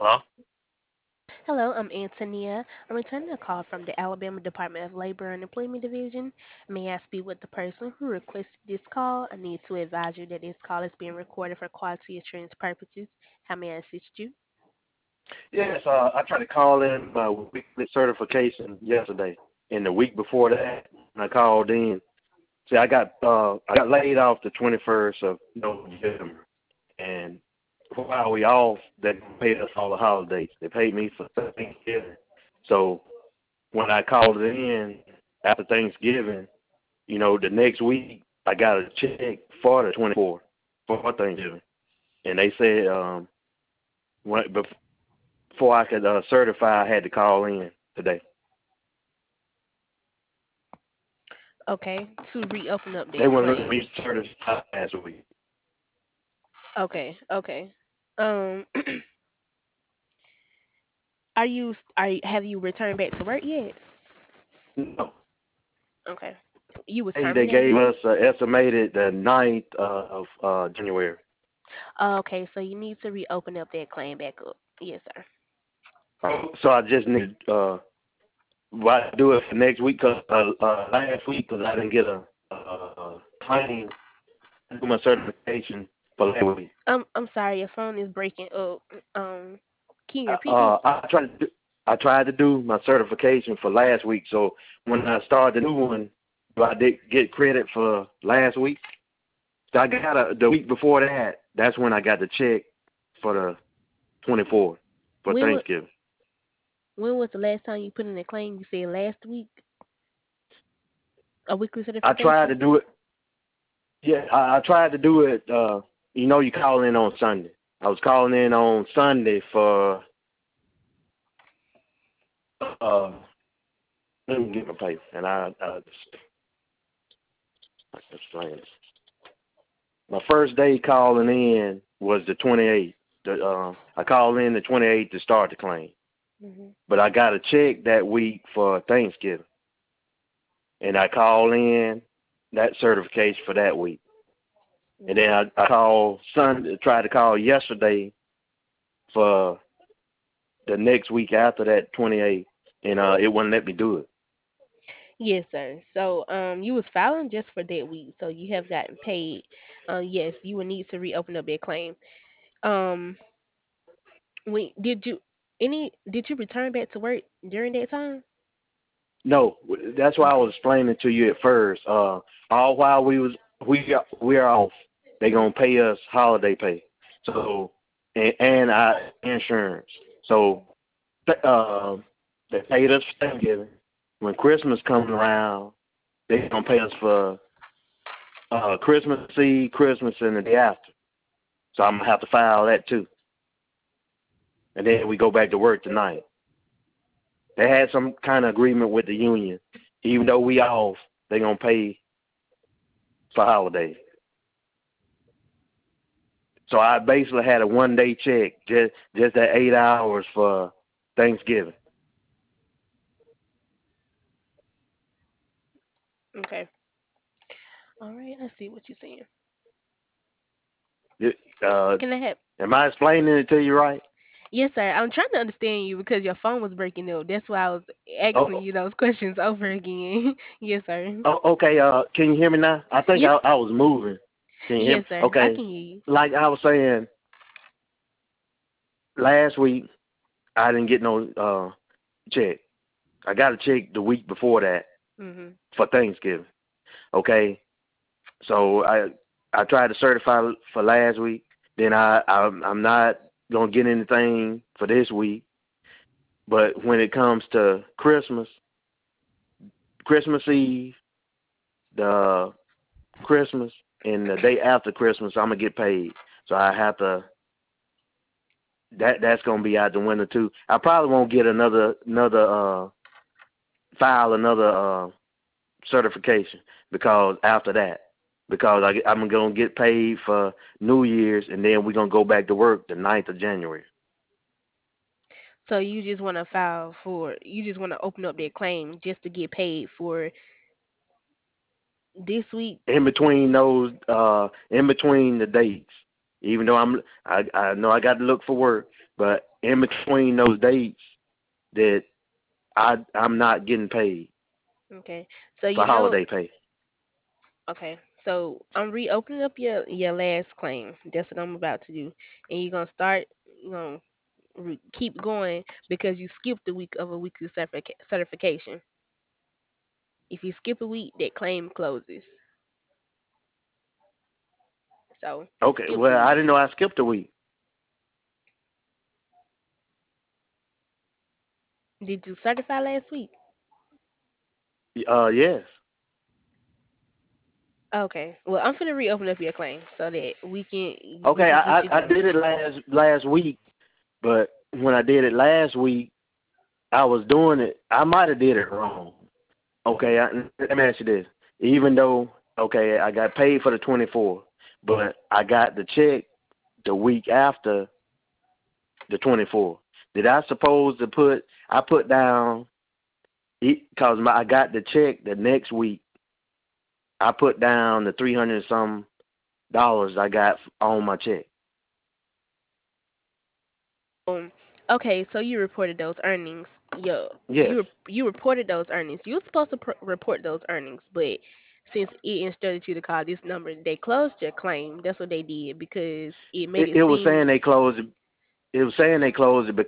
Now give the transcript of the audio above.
Hello? Hello, I'm Antonia. I'm returning a call from the Alabama Department of Labor and Employment Division. May I speak with the person who requested this call? I need to advise you that this call is being recorded for quality assurance purposes. How may I assist you? Yes, I tried to call in my weekly certification yesterday, and the week before that, I called in. See, I got laid off the 21st of November, and while we off, they paid us all the holidays. They paid me for Thanksgiving. So when I called it in after Thanksgiving, the next week I got a check for the 24 for Thanksgiving, and they said when, before I could certify, I had to call in today. Okay, to reopen up They that wouldn't let claim. me certify last week. Okay. Um, have you returned back to work yet? No, Okay. You was they gave terminated? us estimated the 9th of January. Okay, so you need to reopen up that claim back up. Yes, sir. So I just need why do it for next week? Cause last week, cause I didn't get a claim to do my certification for last week. I'm sorry, your phone is breaking up. Can you repeat that? I tried to do my certification for last week. So when I started the new one, I did get credit for last week. So I got the week before that. That's when I got the check for the 24th for When wa- Thanksgiving. when was the last time you put in a claim? You said last week, a weekly I tried certification. to do it. Yeah, I tried to do it. You call in on Sunday. I was calling in on Sunday for. Uh, Let me get my paper, and I explain it. My first day calling in was the 28th. I called in the 28th to start the claim, Mhm. but I got a check that week for Thanksgiving, and I called in that certification for that week. And then Mhm. I called Sunday, tried to call yesterday for the next week after that 28th, and it wouldn't let me do it. Yes, sir. So, you was filing just for that week, so you have gotten paid. Yes, you will need to reopen up that claim. Um, when did you return back to work during that time? No, that's why I was Okay. explaining to you at first. All while we are off, they gonna pay us holiday pay. So and our insurance. So uh, they paid us for Thanksgiving. When Christmas comes around, they gonna pay us for Christmas Eve, Christmas, and the day after. So I'm gonna have to file that too, and then we go back to work tonight. They had some kind of agreement with the union, even though we off, they gonna pay for holidays. So I basically had a 1 day check, just that 8 hours for Thanksgiving. Okay. All right. I see what you're saying. Uh, Can I have? am I explaining it to you right? Yes, sir. I'm trying to understand you because your phone was breaking up. That's why I was asking Oh, you those questions over again. Yes, sir. okay. Can you hear me now? I think Yes, I was moving. Can you hear me? yes, sir. I Okay. can hear you. Like I was saying last week, I didn't get no check. I got a check the week before that Mhm. for Thanksgiving. Okay. So I tried to certify for last week. Then I'm not gonna get anything for this week. But when it comes to Christmas Eve, the Christmas, and the day after Christmas, I'm gonna get paid. So I have to. That's gonna be out the window too. I probably won't get another file another certification because after that, because I'm gonna get paid for New Year's, and then we're gonna go back to work the 9th of January. So you just want to open up that claim just to get paid for this week. In between the dates, even though I know I got to look for work, but in between those dates that I'm not getting paid Okay. So for you know, holiday pay. okay. So I'm reopening up your last claim. That's what I'm about to do, and you're gonna start. You know, keep going because you skipped the week of a weekly certification. If you skip a week, that claim closes. So you Okay, skipped a well I week. didn't know I skipped a week. Did you certify last week? Yes. Okay. Well, I'm gonna reopen up your claim so that we Okay, can get you I going. did it last week, but when I did it last week, I was doing it. I might have did it wrong. Okay, let me ask you this. Even though, okay, I got paid for the 24, but I got the check the week after the 24. Did I suppose to I put down, because I got the check the next week, I put down the 300 some dollars I got on my check. Um, okay, so you reported those earnings. Yes. You reported those earnings. You were supposed to report those earnings, but since it instructed you to call this number, they closed your claim. That's what they did because it made it It was seem. saying they closed it. It was saying they closed it